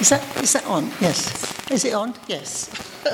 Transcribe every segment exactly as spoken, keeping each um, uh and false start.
Is that is that on? Yes. Is it on? Yes.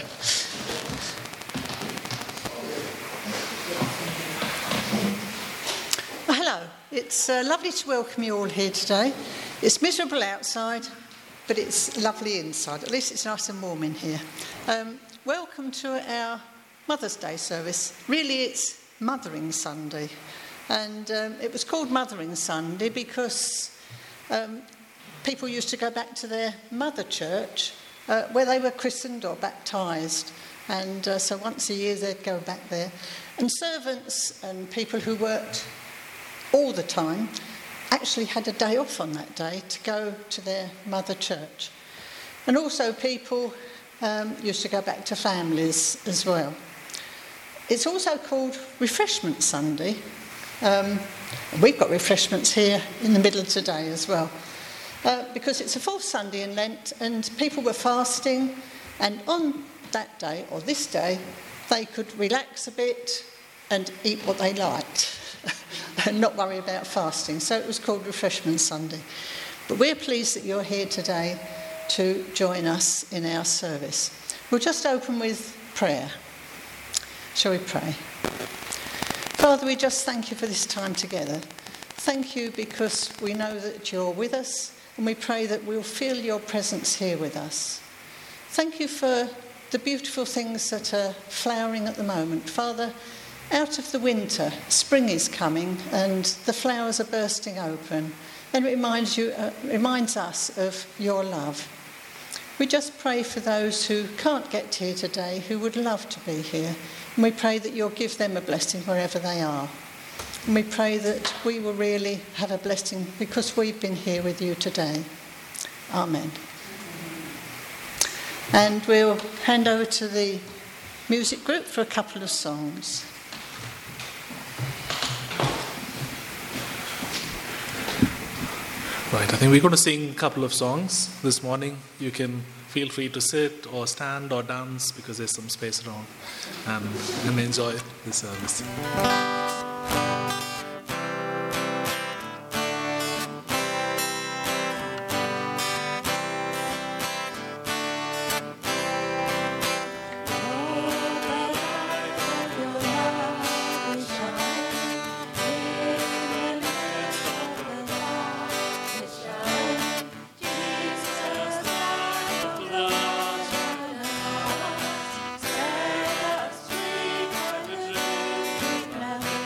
Well, hello. It's uh, lovely to welcome you all here today. It's miserable outside, but it's lovely inside. At least it's nice and warm in here. Um, welcome to our Mother's Day service. Really, it's Mothering Sunday. And um, it was called Mothering Sunday because um, people used to go back to their mother church uh, where they were christened or baptised. And uh, so once a year they'd go back there. And servants and people who worked all the time actually had a day off on that day to go to their mother church. And also people um, used to go back to families as well. It's also called Refreshment Sunday. Um, we've got refreshments here in the middle of today as well. Uh, because it's a fourth Sunday in Lent and people were fasting, and on that day, or this day, they could relax a bit and eat what they liked and not worry about fasting. So it was called Refreshment Sunday. But we're pleased that you're here today to join us in our service. We'll just open with prayer. Shall we pray? Father, we just thank you for this time together. Thank you because we know that you're with us, and we pray that we'll feel your presence here with us. Thank you for the beautiful things that are flowering at the moment. Father, out of the winter, spring is coming and the flowers are bursting open, and it reminds you, uh, reminds us of your love. We just pray for those who can't get here today, who would love to be here. And we pray that you'll give them a blessing wherever they are. And we pray that we will really have a blessing because we've been here with you today. Amen. And we'll hand over to the music group for a couple of songs. Right, I think we're going to sing a couple of songs this morning. You can feel free to sit or stand or dance because there's some space around, and, and enjoy the service. Set us free for the truth.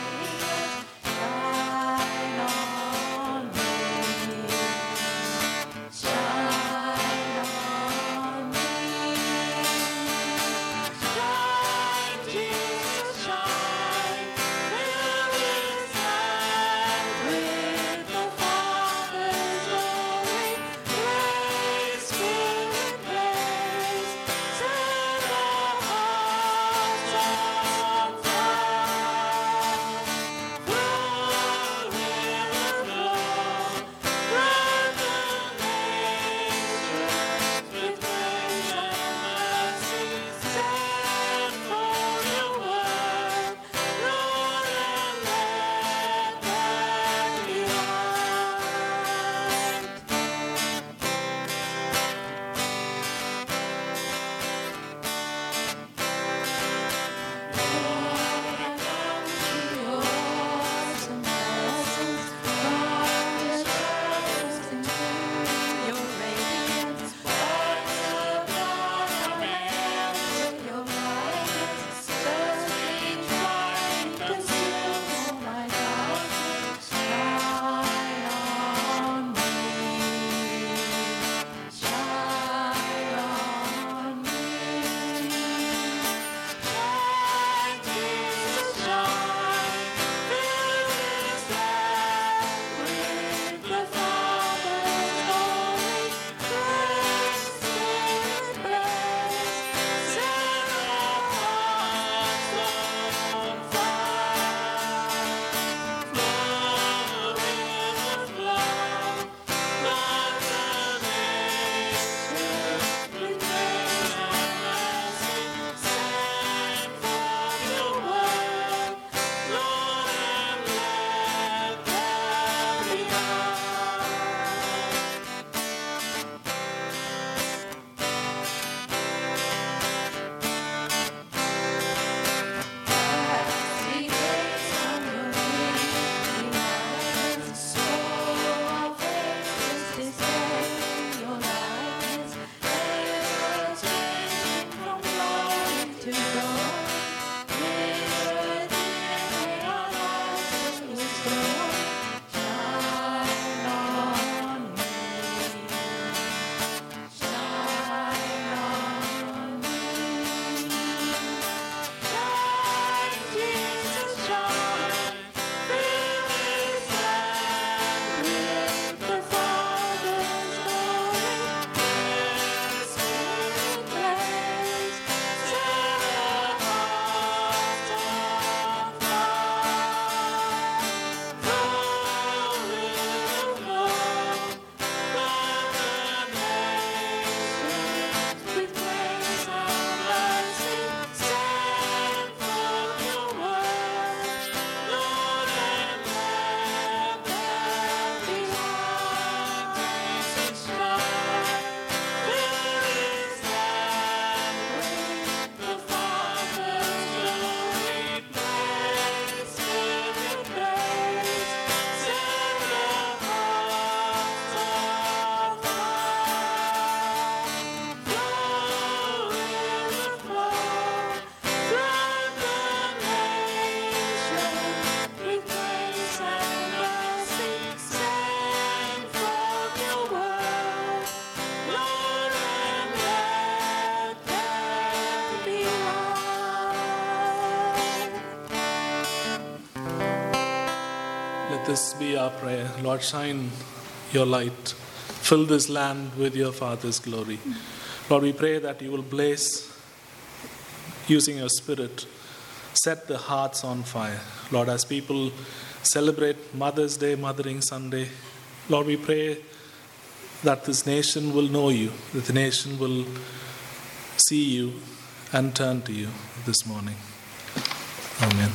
this be our prayer. Lord, shine your light. Fill this land with your Father's glory. Lord, we pray that you will bless, using your Spirit, set the hearts on fire. Lord, as people celebrate Mother's Day, Mothering Sunday, Lord, we pray that this nation will know you, that the nation will see you and turn to you this morning. Amen.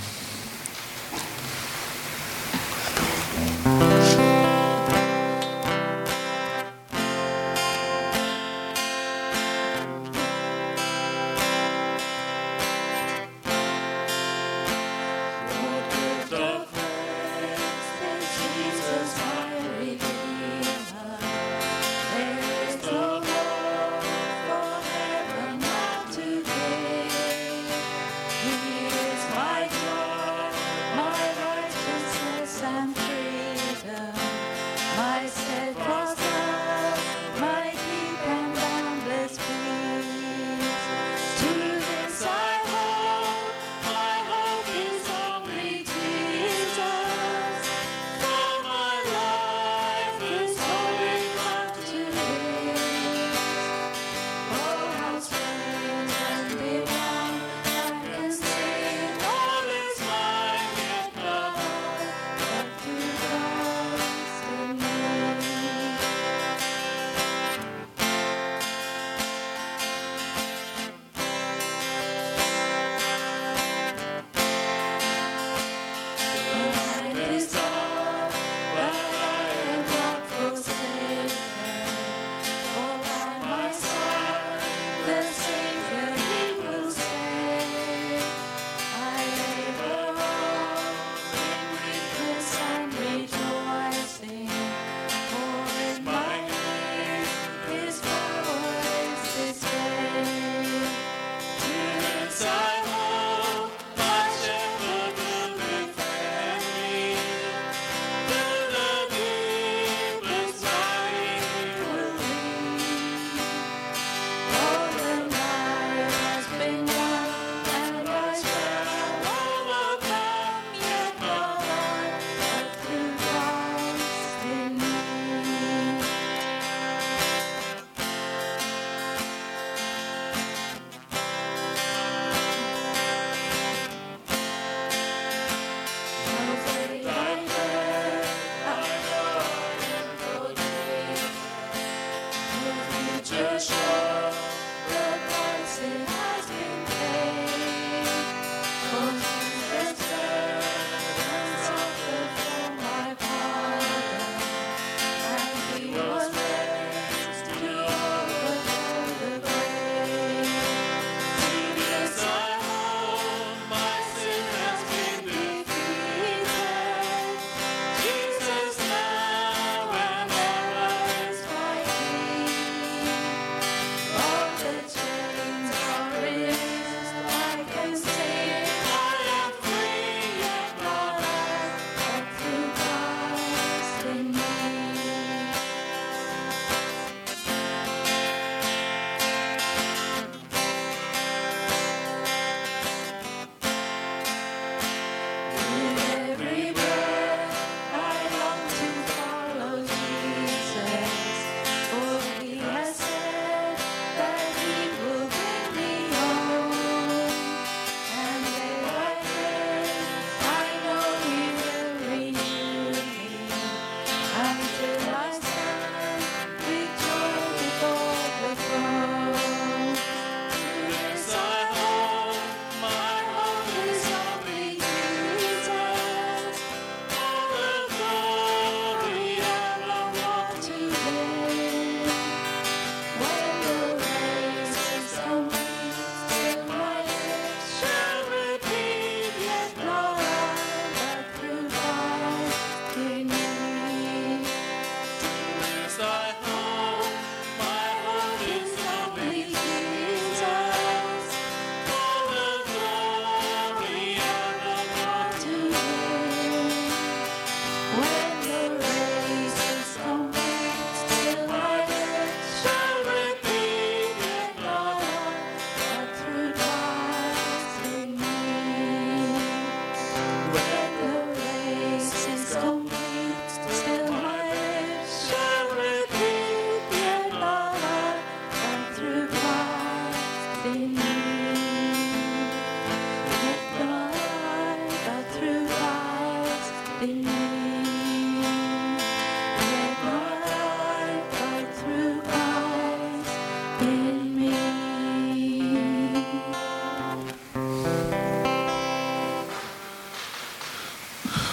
He is my joy.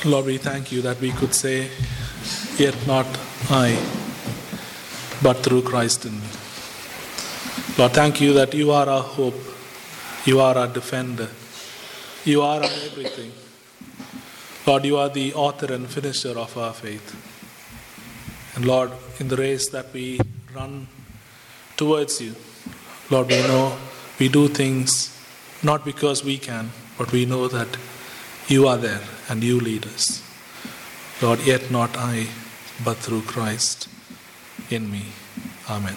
Lord, we thank you that we could say, yet not I, but through Christ in me. Lord, thank you that you are our hope. You are our defender. You are our everything. Lord, you are the author and finisher of our faith. And Lord, in the race that we run towards you, Lord, we know we do things not because we can, but we know that you are there and you lead us. Lord, yet not I, but through Christ in me. Amen.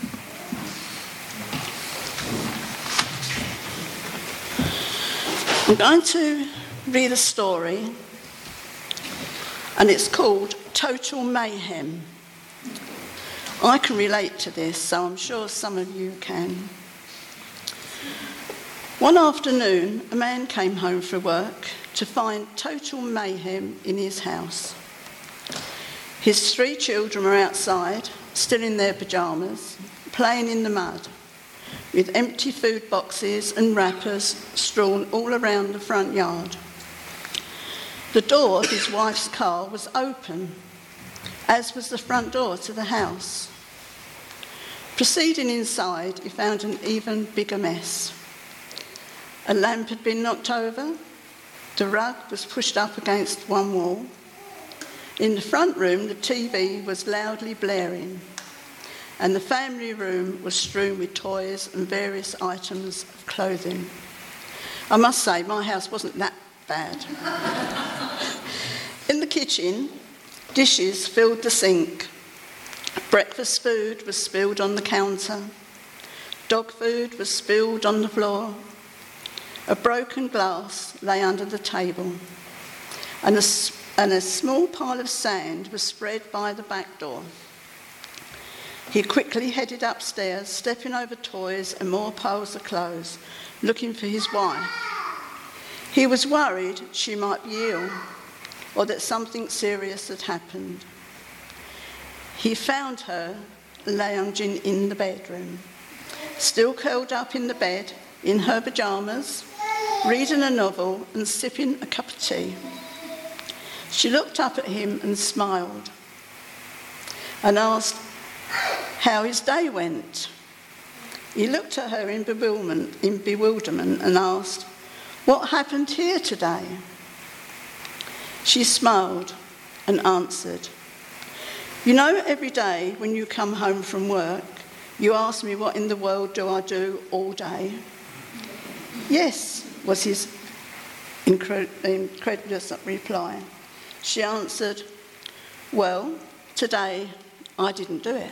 I'm going to read a story, and it's called Total Mayhem. I can relate to this, so I'm sure some of you can. One afternoon, a man came home from work to find total mayhem in his house. His three children were outside, still in their pyjamas, playing in the mud, with empty food boxes and wrappers strewn all around the front yard. The door of his wife's car was open, as was the front door to the house. Proceeding inside, he found an even bigger mess. A lamp had been knocked over, the rug was pushed up against one wall. In the front room, the T V was loudly blaring, and the family room was strewn with toys and various items of clothing. I must say, my house wasn't that bad. In the kitchen, dishes filled the sink. Breakfast food was spilled on the counter. Dog food was spilled on the floor. A broken glass lay under the table, and a, and a small pile of sand was spread by the back door. He quickly headed upstairs, stepping over toys and more piles of clothes, looking for his wife. He was worried she might be ill, or that something serious had happened. He found her lounging in the bedroom, still curled up in the bed, in her pyjamas, reading a novel and sipping a cup of tea. She looked up at him and smiled and asked how his day went. He looked at her in bewilderment, in bewilderment and asked, "What happened here today?" She smiled and answered, "You know, every day when you come home from work, you ask me what in the world do I do all day?" "Yes," was his incred- incredulous reply. She answered, "Well, today I didn't do it."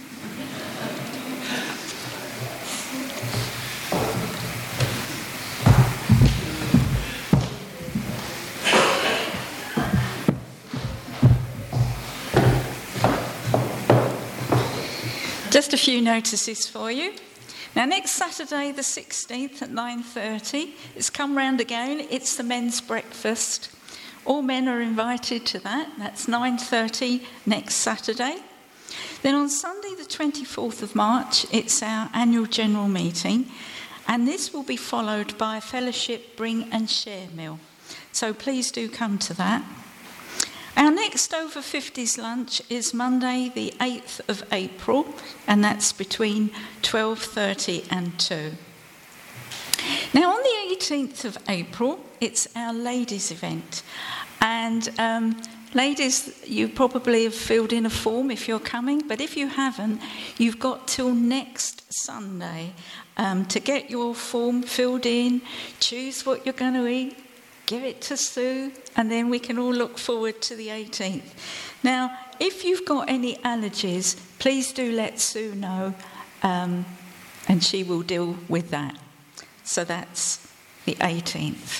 Just a few notices for you. Now, next Saturday, the sixteenth at nine thirty, it's come round again. It's the men's breakfast. All men are invited to that. That's nine thirty next Saturday. Then on Sunday, the twenty-fourth of March, it's our annual general meeting. And this will be followed by a fellowship bring and share meal. So please do come to that. Our next over fifties lunch is Monday the eighth of April, and that's between twelve thirty and two. Now on the eighteenth of April, it's our ladies' event. And um, ladies, you probably have filled in a form if you're coming, but if you haven't, you've got till next Sunday um, to get your form filled in, choose what you're going to eat, give it to Sue, and then we can all look forward to the eighteenth. Now, if you've got any allergies, please do let Sue know, um, and she will deal with that. So that's the eighteenth.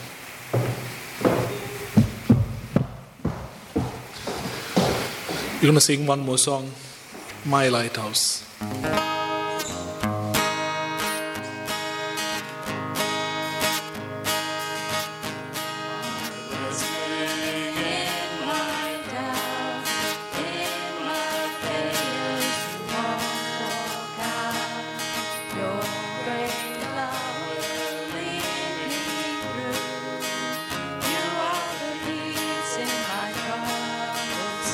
We're going to sing one more song, My Lighthouse. In my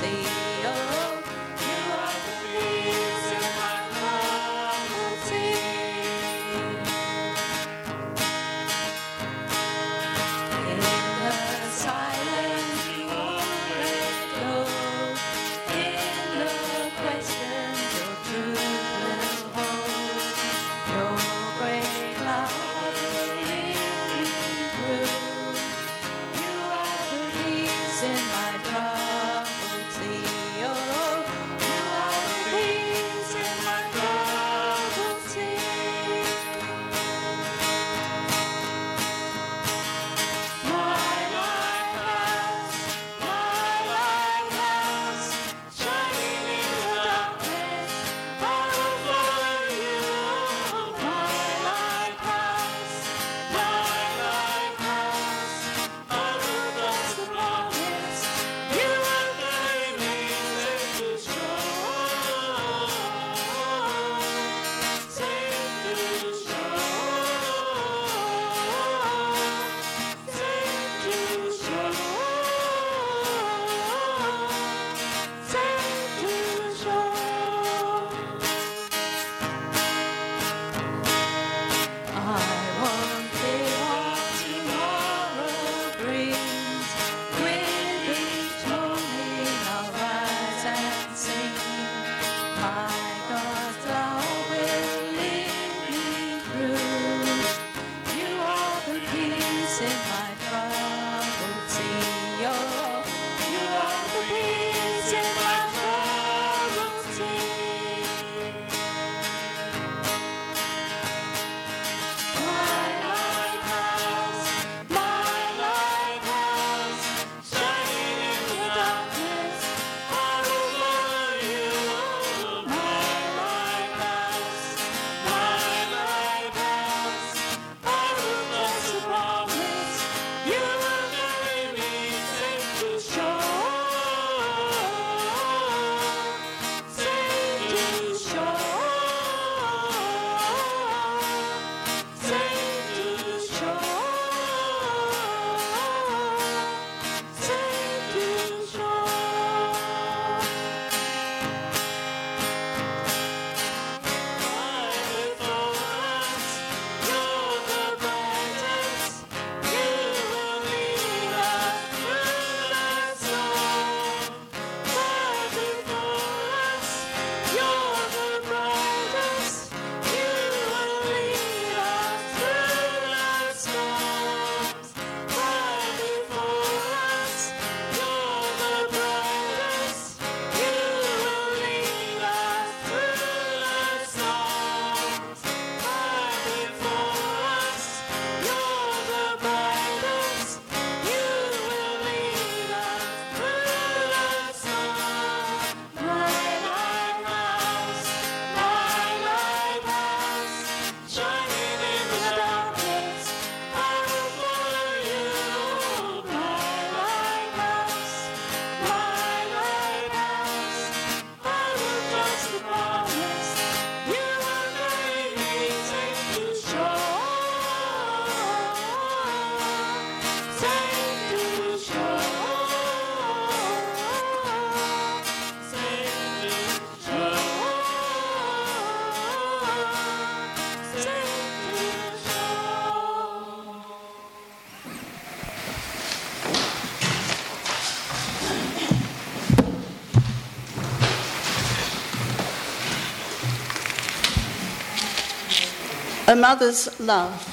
A mother's love.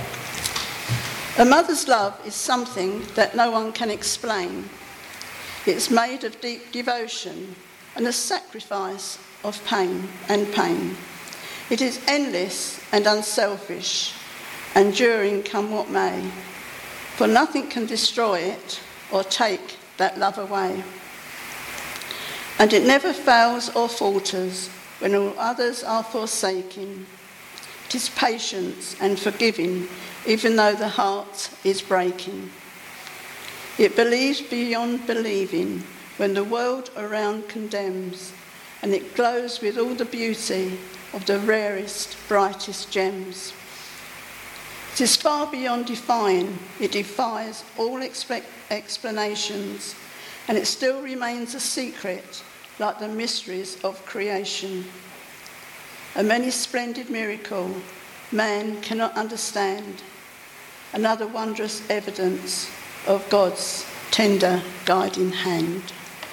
A mother's love is something that no one can explain. It's made of deep devotion and a sacrifice of pain and pain. It is endless and unselfish, enduring come what may, for nothing can destroy it or take that love away. And it never fails or falters when all others are forsaken. It is patience and forgiving, even though the heart is breaking. It believes beyond believing when the world around condemns, and it glows with all the beauty of the rarest, brightest gems. It is far beyond defying, it defies all expe- explanations, and it still remains a secret, like the mysteries of creation. A many splendid miracle man cannot understand, another wondrous evidence of God's tender guiding hand.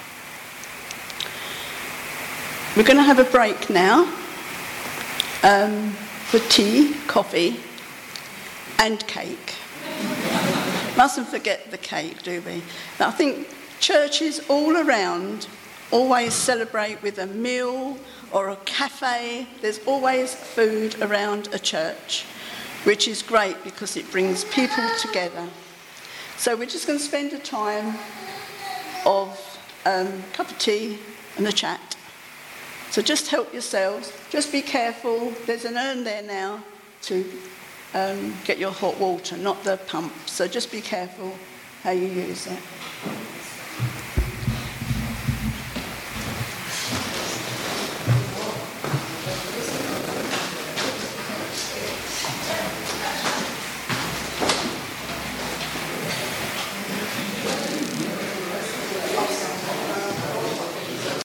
We're going to have a break now um, for tea, coffee and cake. Mustn't forget the cake, do we? Now, I think churches all around always celebrate with a meal or a cafe. There's always food around a church, which is great because it brings people together. So we're just going to spend a time of um, a cup of tea and a chat. So just help yourselves. Just be careful. There's an urn there now to um, get your hot water, not the pump. So just be careful how you use it.